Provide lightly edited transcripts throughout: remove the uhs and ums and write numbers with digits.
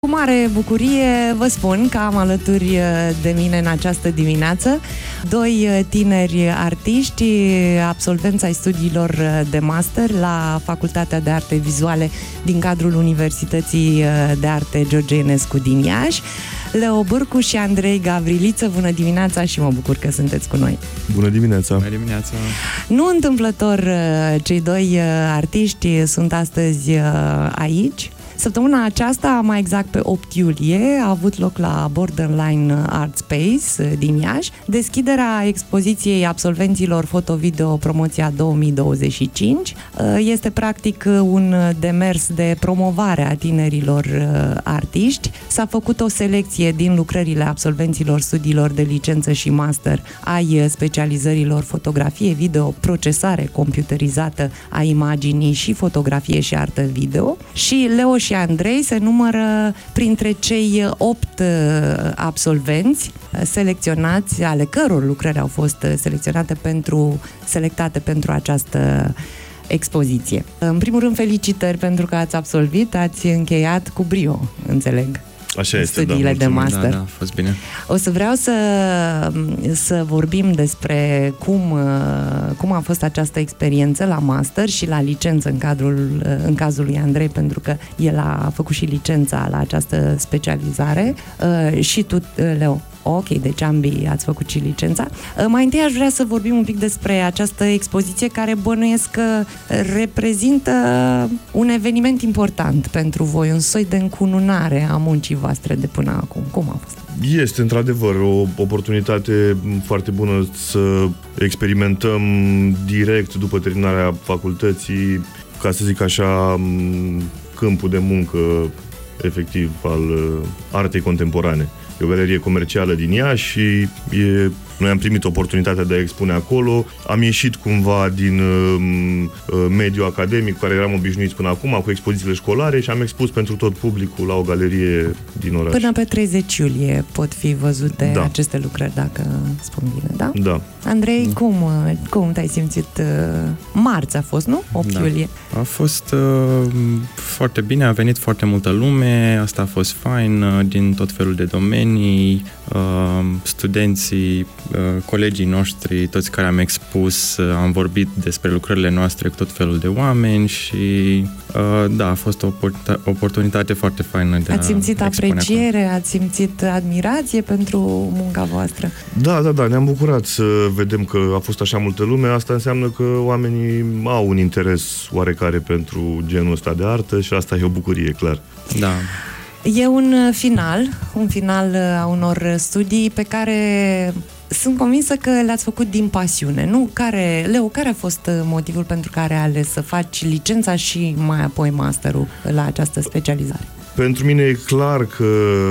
Cu mare bucurie vă spun că am alături de mine în această dimineață doi tineri artiști, absolvenți ai studiilor de master la Facultatea de Arte Vizuale din cadrul Universității de Arte George Enescu din Iași, Leo Bârcu și Andrei Gavriliță. Bună dimineața și mă bucur că sunteți cu noi. Bună dimineața! Bună dimineața! Nu întâmplător cei doi artiști sunt astăzi aici. Săptămâna aceasta, mai exact pe 8 iulie, a avut loc la Borderline Art Space din Iași deschiderea expoziției absolvenților Foto-Video Promoția 2025. Este practic un demers de promovare a tinerilor artiști. S-a făcut o selecție din lucrările absolvenților studiilor de licență și master ai specializărilor fotografie, video, procesare computerizată a imaginii și fotografie și artă video. Și Leo și Andrei se numără printre cei 8 absolvenți selecționați, ale căror lucrări au fost selectate pentru această expoziție. În primul rând, felicitări pentru că ați absolvit, ați încheiat cu brio, înțeleg. Așa este, studiile de master. Da, a fost bine. O să vreau să vorbim despre cum a fost această experiență la master și la licență în cazul lui Andrei, pentru că el a făcut și licența la această specializare și tu, Leo. Ok, deci ambii ați făcut și licența. Mai întâi aș vrea să vorbim un pic despre această expoziție care bănuiesc că reprezintă un eveniment important pentru voi, un soi de încununare a muncii voastre de până acum. Cum a fost? Este într-adevăr o oportunitate foarte bună să experimentăm direct după terminarea facultății, ca să zic așa, câmpul de muncă efectiv al artei contemporane. E o galerie comercială din Iași și noi am primit oportunitatea de a expune acolo. Am ieșit cumva din mediul academic, care eram obișnuiți până acum, cu expozițiile școlare și am expus pentru tot publicul la o galerie din oraș. Până pe 30 iulie pot fi văzute aceste lucrări, dacă spun bine, da? Da. Andrei, cum te-ai simțit? Marți a fost, nu? 8 iulie. A fost foarte bine, a venit foarte multă lume, asta a fost fain, din tot felul de domenii, studenții, colegii noștri, toți care am expus, am vorbit despre lucrările noastre cu tot felul de oameni și da, a fost o oportunitate foarte faină de Ați simțit apreciere, ați simțit admirație pentru munca voastră? Da, ne-am bucurat să vedem că a fost așa multă lume. Asta înseamnă că oamenii au un interes oarecare pentru genul ăsta de artă și asta e o bucurie, clar. Da. E un final a unor studii pe care sunt convinsă că le-ați făcut din pasiune, nu? Leo, care a fost motivul pentru care ai ales să faci licența și mai apoi masterul la această specializare? Pentru mine e clar că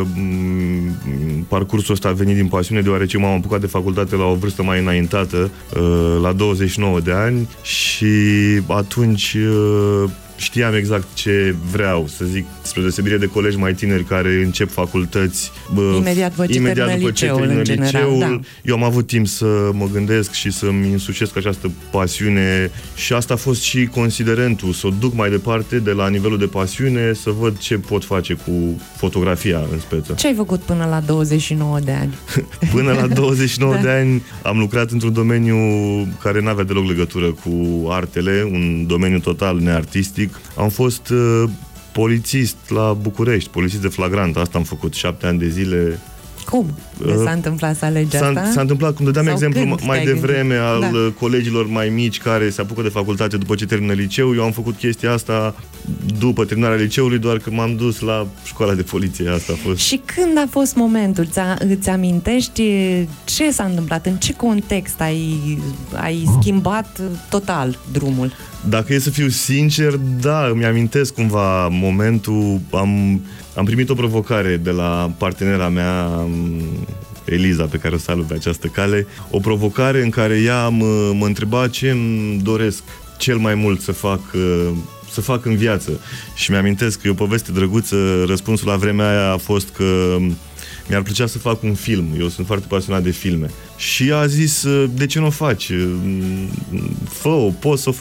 parcursul ăsta a venit din pasiune, deoarece m-am apucat de facultate la o vârstă mai înaintată, la 29 de ani, și atunci știam exact ce vreau, să zic, spre deosebire de colegi mai tineri care încep facultăți imediat după ce termină liceul. Da. Eu am avut timp să mă gândesc și să-mi însușesc această pasiune și asta a fost și considerentul, să o duc mai departe de la nivelul de pasiune, să văd ce pot face cu fotografia în speță. Ce ai făcut până la 29 de ani? Până la 29 de ani am lucrat într-un domeniu care n-avea deloc legătură cu artele, un domeniu total neartistic. Am fost polițist la București, polițist de flagrant. Asta am făcut 7 ani de zile. Cum s-a întâmplat să alegi asta? S-a întâmplat, cum dădeam exemplu mai devreme al colegilor mai mici care se apucă de facultate după ce termină liceul. Eu am făcut chestia asta după terminarea liceului, doar că m-am dus la școala de poliție. Asta a fost. Și când a fost momentul? Îți amintești ce s-a întâmplat? În ce context ai schimbat total drumul? Dacă e să fiu sincer, da, îmi amintesc cumva momentul. Am primit o provocare de la partenera mea, Eliza, pe care o salut pe această cale. O provocare în care ea mă întreba ce îmi doresc cel mai mult să fac în viață. Și mi-amintesc că e o poveste drăguță. Răspunsul la vremea aia a fost că mi-ar plăcea să fac un film. Eu sunt foarte pasionat de filme. Și a zis, de ce nu o faci? Fă-o, poți să o faci.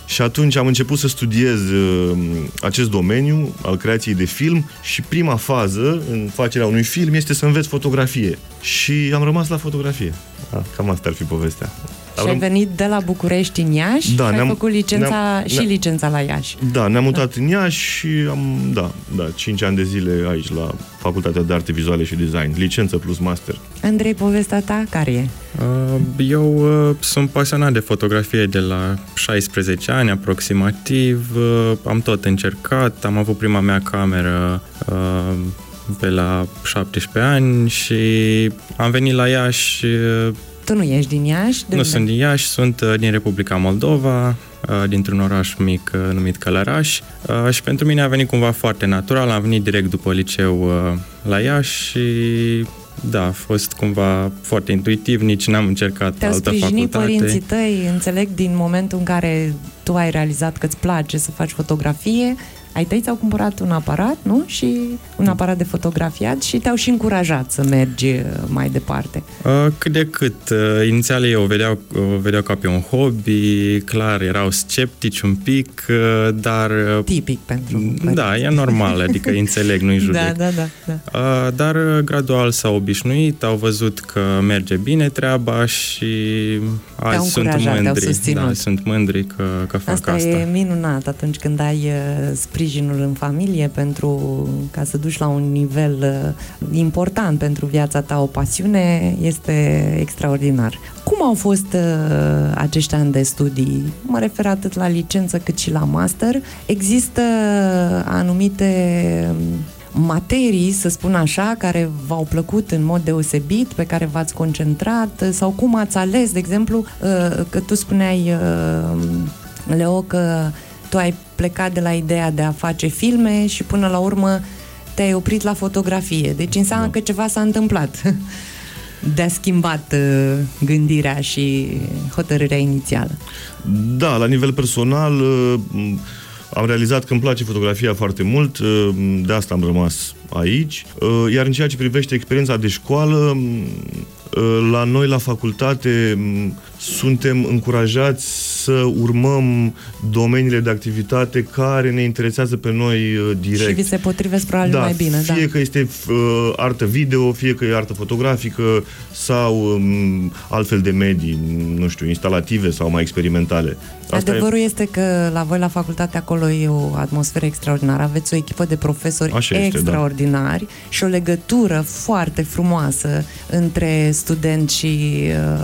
Și atunci am început să studiez acest domeniu al creației de film și prima fază în facerea unui film este să înveți fotografie. Și am rămas la fotografie. Cam asta ar fi povestea. Și ai venit de la București în Iași și ai făcut licența la Iași. Da, ne-am mutat în Iași și am 5 ani de zile aici la Facultatea de Arte Vizuale și Design, licență plus master. Andrei, povestea ta care e? Eu sunt pasionat de fotografie de la 16 ani aproximativ, am tot încercat, am avut prima mea cameră pe la 17 ani și am venit la Iași. Tu nu ești din Iași? Nu sunt din Iași, sunt din Republica Moldova, dintr-un oraș mic numit Călăraș și pentru mine a venit cumva foarte natural, am venit direct după liceu la Iași și da, a fost cumva foarte intuitiv, nici n-am încercat altă facultate. Te-au sprijinit părinții tăi, înțeleg, din momentul în care tu ai realizat că îți place să faci fotografie, ai tăi ți-au cumpărat un aparat, nu? Și un aparat de fotografiat și te-au și încurajat să mergi mai departe. Cât de cât. Inițial ei o vedeau ca pe un hobby, clar, erau sceptici un pic, dar... Tipic pentru... Da, e normal, adică înțeleg, nu-i judec. Da. Dar gradual s-au obișnuit, au văzut că merge bine treaba și azi sunt mândri. Da, sunt mândri că fac asta. Asta e minunat atunci când ai sprijinul în familie ca să duci la un nivel important pentru viața ta, o pasiune, este extraordinar. Cum au fost acești ani de studii? Mă refer atât la licență cât și la master. Există anumite materii, să spun așa, care v-au plăcut în mod deosebit, pe care v-ați concentrat sau cum ați ales, de exemplu, că tu spuneai, Leo, că tu ai plecat de la ideea de a face filme și până la urmă te-ai oprit la fotografie. Deci înseamnă că ceva s-a întâmplat. De-a schimbat gândirea și hotărârea inițială. Da, la nivel personal am realizat că îmi place fotografia foarte mult, de asta am rămas aici. Iar în ceea ce privește experiența de școală, la noi la facultate suntem încurajați să urmăm domeniile de activitate care ne interesează pe noi direct. Și vi se potrivesc probabil mai bine. Fie că este artă video, fie că e artă fotografică sau altfel de medii, nu știu, instalative sau mai experimentale. Adevărul este că la voi la facultate acolo e o atmosferă extraordinară. Aveți o echipă de profesori extraordinari și o legătură foarte frumoasă între studenți și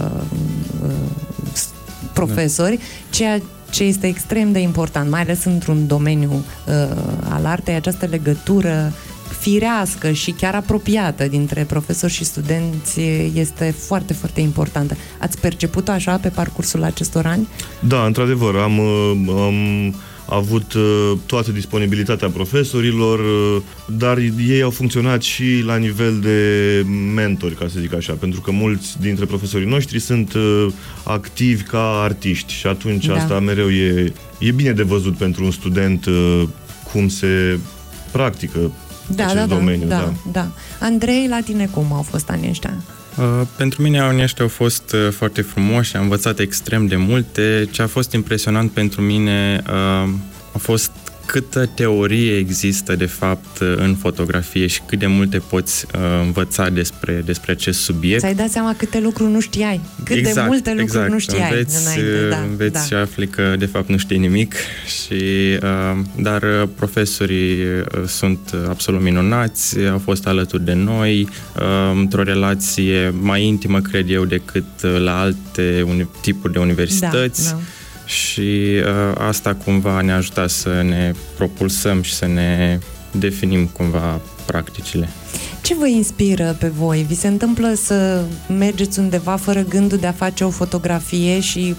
profesori, ceea ce este extrem de important, mai ales într-un domeniu al artei, această legătură firească și chiar apropiată dintre profesori și studenți este foarte, foarte importantă. Ați perceput-o așa pe parcursul acestor ani? Da, într-adevăr, am avut toată disponibilitatea profesorilor, dar ei au funcționat și la nivel de mentori, ca să zic așa, pentru că mulți dintre profesorii noștri sunt activi ca artiști și atunci asta mereu e bine de văzut pentru un student cum se practică acest domeniu. Da. Andrei, la tine cum au fost anii ăștia? Pentru mine anii ăștia au fost foarte frumoși, am învățat extrem de multe. Ce a fost impresionant pentru mine a fost câtă teorie există de fapt în fotografie și cât de multe poți învăța despre acest subiect. Ți-ai dat seama câte lucruri nu știai, de multe lucruri nu știai înveți și afli că de fapt nu știi nimic dar profesorii sunt absolut minunați, au fost alături de noi într-o relație mai intimă, cred eu, decât la alte tipuri de universități. Și asta cumva ne-a ajutat să ne propulsăm și să ne definim cumva practicile. Ce vă inspiră pe voi? Vi se întâmplă să mergeți undeva fără gândul de a face o fotografie și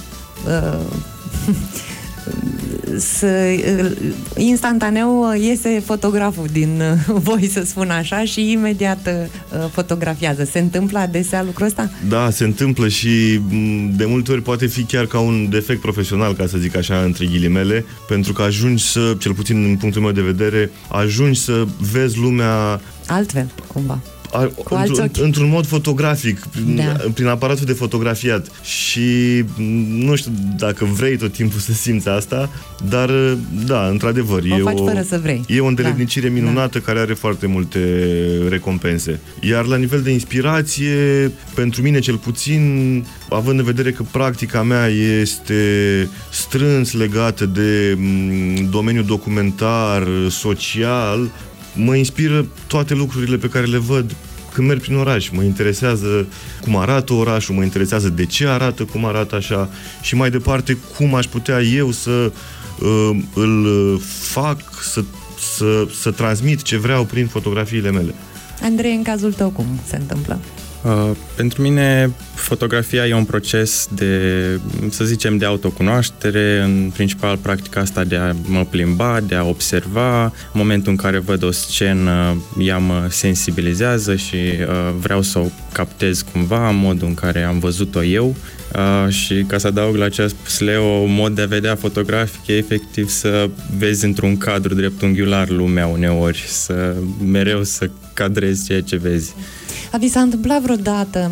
instantaneu iese fotograful din voi, să spun așa, și imediat fotografiază. Se întâmplă adesea lucrul ăsta? Da, se întâmplă și de multe ori poate fi chiar ca un defect profesional, ca să zic așa, între ghilimele, pentru că ajungi cel puțin din punctul meu de vedere, ajungi să vezi lumea altfel, cumva. într-un mod fotografic, prin aparatul de fotografiat. Și nu știu dacă vrei tot timpul să simți asta, dar da, într-adevăr, e o îndeletnicire minunată care are foarte multe recompense. Iar la nivel de inspirație, pentru mine cel puțin, având în vedere că practica mea este strâns legată de domeniul documentar, social, mă inspiră toate lucrurile pe care le văd când merg prin oraș. Mă interesează cum arată orașul, mă interesează de ce arată cum arată așa și mai departe cum aș putea eu să îl fac, să transmit ce vreau prin fotografiile mele. Andrei, în cazul tău cum se întâmplă? Pentru mine fotografia e un proces de, să zicem, de autocunoaștere, în principal practica asta de a mă plimba, de a observa. În momentul în care văd o scenă, ea mă sensibilizează și vreau să o captez cumva în modul în care am văzut-o eu. Și ca să adaug la ce a spus Leo, mod de a vedea fotografic e efectiv să vezi într-un cadru dreptunghiular lumea uneori, mereu să cadrezi ceea ce vezi. Vi s-a întâmplat vreodată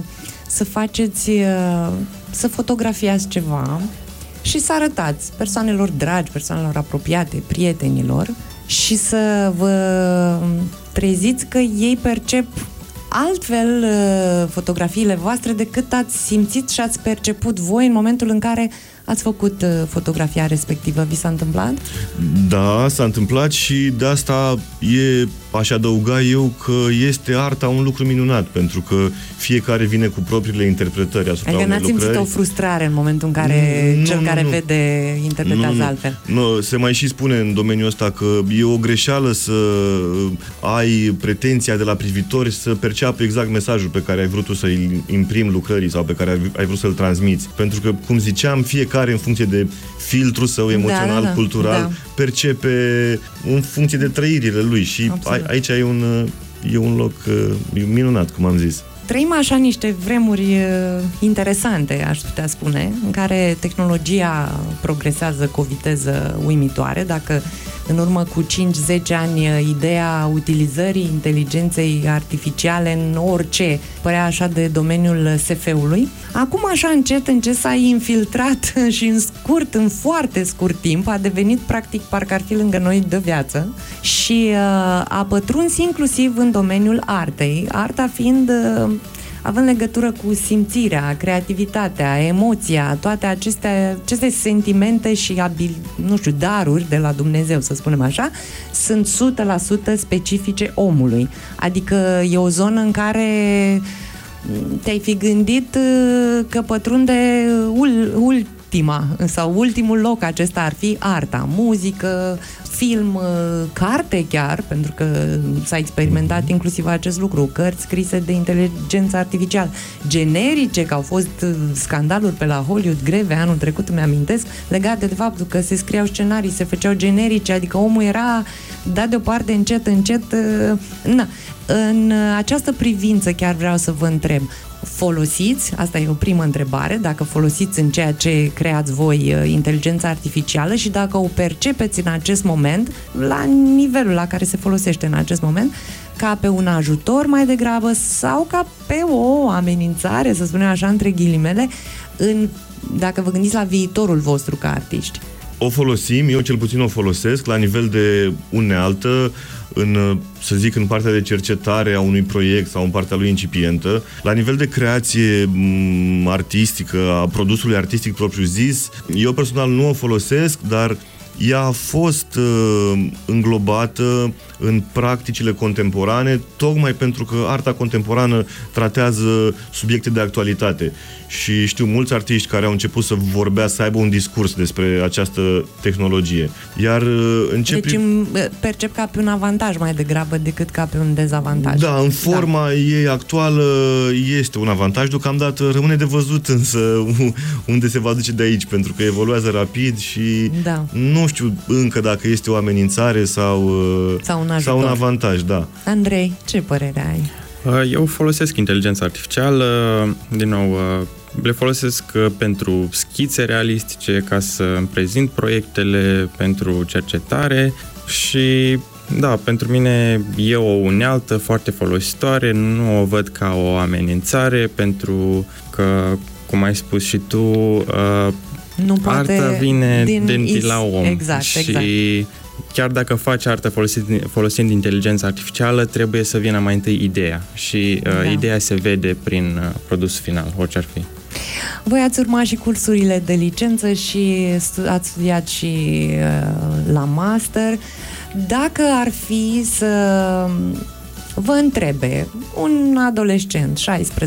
să fotografiați ceva și să arătați persoanelor dragi, persoanelor apropiate, prietenilor și să vă treziți că ei percep altfel fotografiile voastre decât ați simțit și ați perceput voi în momentul în care ați făcut fotografia respectivă? Vi s-a întâmplat? Da, s-a întâmplat și de asta aș adăuga eu că este arta un lucru minunat, pentru că fiecare vine cu propriile interpretări asupra unei lucrări. Adică n-ați simțit o frustrare în momentul în care cel care vede interpretează altfel? Nu, se mai și spune în domeniul ăsta că e o greșeală să ai pretenția de la privitori să perceapă exact mesajul pe care ai vrut tu să-i imprimi lucrării sau pe care ai vrut să-l transmiți. Pentru că, cum ziceam, fiecare în funcție de filtrul său emoțional, cultural, percepe în funcție de trăirile lui și aici e un loc minunat, cum am zis. Trăim așa niște vremuri interesante, aș putea spune, în care tehnologia progresează cu o viteză uimitoare. Dacă în urmă cu 5-10 ani ideea utilizării inteligenței artificiale în orice părea așa de domeniul SF-ului, acum așa încet s-a infiltrat și în foarte scurt timp a devenit practic parcă ar fi lângă noi de viață și a pătruns inclusiv în domeniul artei, arta fiind având legătură cu simțirea, creativitatea, emoția, toate aceste sentimente și daruri de la Dumnezeu, să spunem așa, sunt 100% specifice omului. Adică e o zonă în care te-ai fi gândit că pătrunde ultimul loc acesta ar fi arta, muzică, film, carte chiar, pentru că s-a experimentat inclusiv acest lucru, cărți scrise de inteligență artificială, generice, că au fost scandaluri pe la Hollywood greve anul trecut, îmi amintesc, legate de faptul că se scriau scenarii, se făceau generice, adică omul era dat deoparte încet. În această privință chiar vreau să vă întreb, folosiți, asta e o primă întrebare, dacă folosiți în ceea ce creați voi inteligența artificială și dacă o percepeți în acest moment, la nivelul la care se folosește în acest moment, ca pe un ajutor mai degrabă sau ca pe o amenințare, să spunem așa, între ghilimele, dacă vă gândiți la viitorul vostru ca artiști. O folosim, eu cel puțin o folosesc la nivel de unealtă, în partea de cercetare a unui proiect sau în partea lui incipientă. La nivel de creație artistică, a produsului artistic propriu-zis, eu personal nu o folosesc, dar ea a fost înglobată în practicile contemporane, tocmai pentru că arta contemporană tratează subiecte de actualitate. Și știu mulți artiști care au început să vorbească, să aibă un discurs despre această tehnologie. Iar deci percep ca pe un avantaj mai degrabă decât ca pe un dezavantaj. Da, în forma ei actuală este un avantaj, deocamdată rămâne de văzut însă unde se va duce de aici, pentru că evoluează rapid și nu știu încă dacă este o amenințare sau un avantaj, da. Andrei, ce părere ai? Eu folosesc inteligența artificială, din nou, le folosesc pentru schițe realistice, ca să îmi prezint proiectele, pentru cercetare și Da, pentru mine e o unealtă foarte folositoare, nu o văd ca o amenințare, pentru că, cum ai spus și tu, nu poate arta vine de la om. Exact. Chiar dacă faci artă folosind inteligența artificială, trebuie să vină mai întâi ideea și ideea se vede prin produsul final, orice ar fi. Voi ați urmat și cursurile de licență și ați studiat și la master. Dacă ar fi să vă întrebe un adolescent,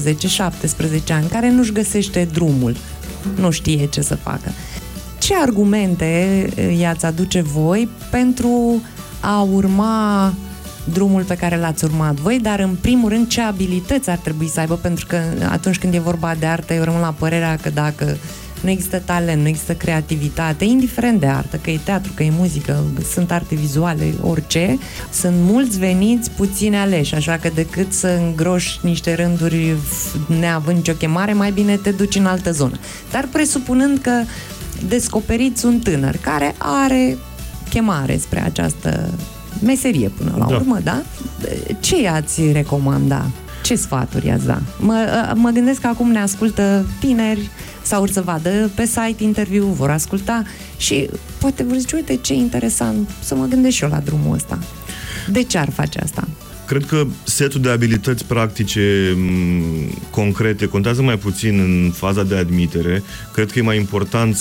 16-17 ani, care nu-și găsește drumul, nu știe ce să facă, ce argumente i-ați aduce voi pentru a urma drumul pe care l-ați urmat voi, dar în primul rând ce abilități ar trebui să aibă, pentru că atunci când e vorba de artă, eu rămân la părerea că dacă nu există talent, nu există creativitate, indiferent de artă, că e teatru, că e muzică, sunt arte vizuale, orice, sunt mulți veniți, puțini aleși, așa că decât să îngroși niște rânduri neavând nicio chemare, mai bine te duci în altă zonă. Dar presupunând că descoperiți un tânăr care are chemare spre această meserie până la urmă, da? Ce i-ați recomanda? Ce sfaturi i-ați da? Mă gândesc că acum ne ascultă tineri sau să vadă pe site interviu, vor asculta și poate vor zice, uite ce interesant, să mă gândesc și eu la drumul ăsta. De ce ar face asta? Cred că setul de abilități practice concrete contează mai puțin în faza de admitere. Cred că e mai important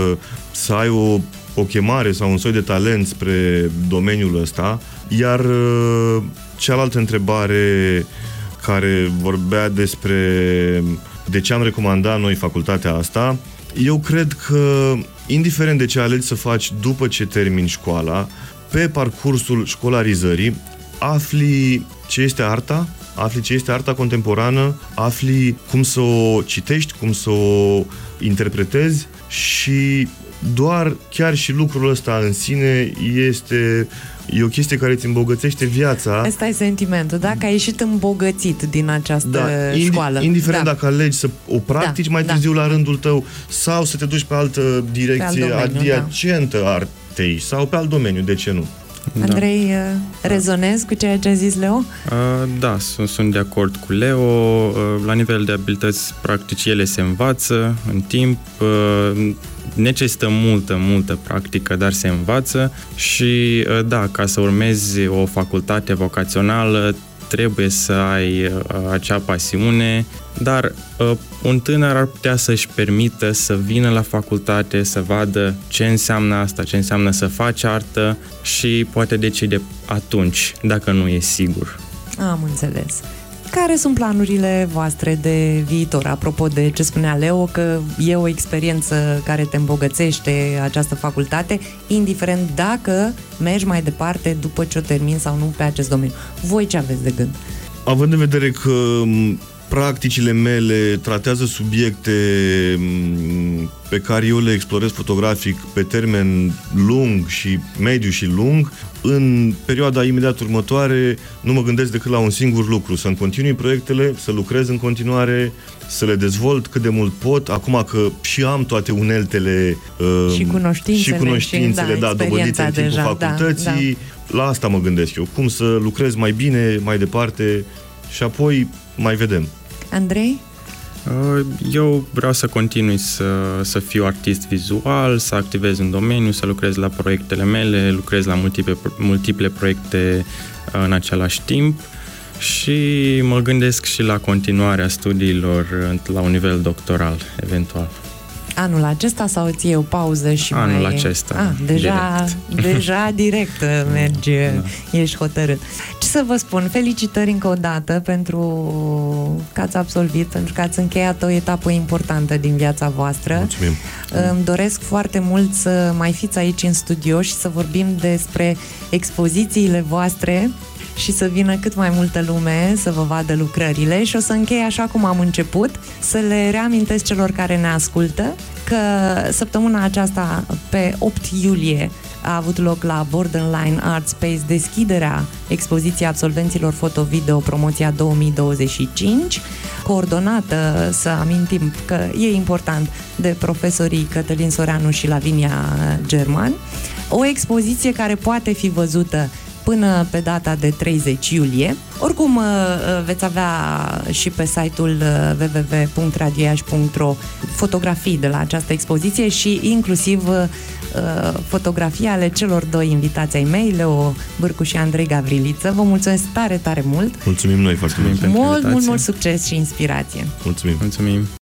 să ai o chemare sau un soi de talent spre domeniul ăsta. Iar cealaltă întrebare care vorbea despre de ce am recomandat noi facultatea asta, eu cred că, indiferent de ce alegi să faci după ce termini școala, pe parcursul școlarizării, afli ce este arta, afli ce este arta contemporană, afli cum să o citești, cum să o interpretezi și doar chiar și lucrul ăsta în sine e o chestie care îți îmbogățește viața. Asta e sentimentul, da? Că ai ieșit îmbogățit din această școală. Indiferent dacă alegi să o practici mai târziu la rândul tău sau să te duci pe altă direcție adiacentă artei sau pe alt domeniu, de ce nu? Andrei, rezonezi cu ceea ce a zis Leo? Da, sunt de acord cu Leo. La nivel de abilități practice, ele se învață în timp, necesită multă practică, dar se învață și da, ca să urmezi o facultate vocațională trebuie să ai acea pasiune, dar un tânăr ar putea să-și permită să vină la facultate, să vadă ce înseamnă asta, ce înseamnă să faci artă și poate decide atunci, dacă nu e sigur. Am înțeles. Care sunt planurile voastre de viitor? Apropo de ce spunea Leo, că e o experiență care te îmbogățește această facultate, indiferent dacă mergi mai departe după ce o termin sau nu pe acest domeniu. Voi ce aveți de gând? Având în vedere că practicile mele tratează subiecte pe care eu le explorez fotografic pe termen lung și mediu și lung, în perioada imediat următoare nu mă gândesc decât la un singur lucru, să-mi continui proiectele, să lucrez în continuare, să le dezvolt cât de mult pot, acum că și am toate uneltele și cunoștințele dobândite în timpul facultății, la asta mă gândesc eu, cum să lucrez mai bine, mai departe și apoi mai vedem. Andrei? Eu vreau să continui să fiu artist vizual, să activez în domeniu, să lucrez la proiectele mele, lucrez la multiple proiecte în același timp și mă gândesc și la continuarea studiilor la un nivel doctoral, eventual. Anul acesta sau îți iei o pauză și Anul acesta. Deja direct mergi, ești hotărât. Ce să vă spun, felicitări încă o dată pentru că ați absolvit, pentru că ați încheiat o etapă importantă din viața voastră. Mulțumim. Îmi doresc foarte mult să mai fiți aici în studio și să vorbim despre expozițiile voastre și să vină cât mai multă lume să vă vadă lucrările și o să închei așa cum am început, să le reamintesc celor care ne ascultă că săptămâna aceasta, pe 8 iulie, a avut loc la Borderline Art Space deschiderea expoziției absolvenților foto-video promoția 2025, coordonată, să amintim că e important, de profesorii Cătălin Soreanu și Lavinia German. O expoziție care poate fi văzută până pe data de 30 iulie. Oricum, veți avea și pe site-ul www.radioiași.ro fotografii de la această expoziție și inclusiv fotografii ale celor doi invitați ai mei, Leo Bârcu și Andrei Gavriliță. Vă mulțumesc tare, tare mult! Mulțumim noi foarte mult! Mult succes și inspirație! Mulțumim! Mulțumim!